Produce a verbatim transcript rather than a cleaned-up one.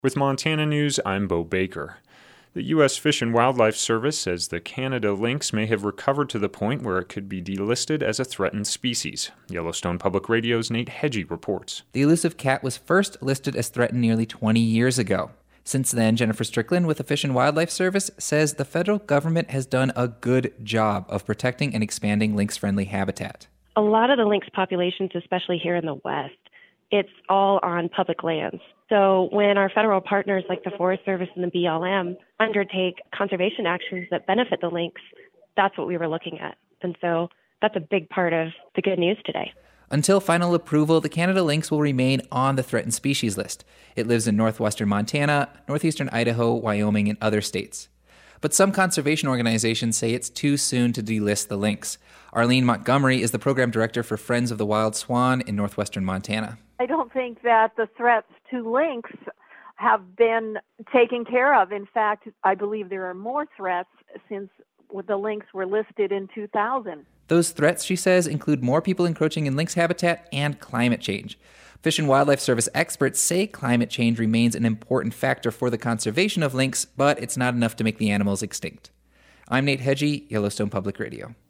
With Montana News, I'm Bo Baker. The U S Fish and Wildlife Service says the Canada lynx may have recovered to the point where it could be delisted as a threatened species. Yellowstone Public Radio's Nate Hedgie reports. The elusive cat was first listed as threatened nearly twenty years ago. Since then, Jennifer Strickland with the Fish and Wildlife Service says the federal government has done a good job of protecting and expanding lynx-friendly habitat. A lot of the lynx populations, especially here in the West, it's all on public lands. So when our federal partners like the Forest Service and the B L M undertake conservation actions that benefit the lynx, that's what we were looking at. And so that's a big part of the good news today. Until final approval, the Canada lynx will remain on the threatened species list. It lives in northwestern Montana, northeastern Idaho, Wyoming, and other states. But some conservation organizations say it's too soon to delist the lynx. Arlene Montgomery is the program director for Friends of the Wild Swan in northwestern Montana. I don't think that the threats to lynx have been taken care of. In fact, I believe there are more threats since the lynx were listed in two thousand. Those threats, she says, include more people encroaching in lynx habitat and climate change. Fish and Wildlife Service experts say climate change remains an important factor for the conservation of lynx, but it's not enough to make the animals extinct. I'm Nate Hedgie, Yellowstone Public Radio.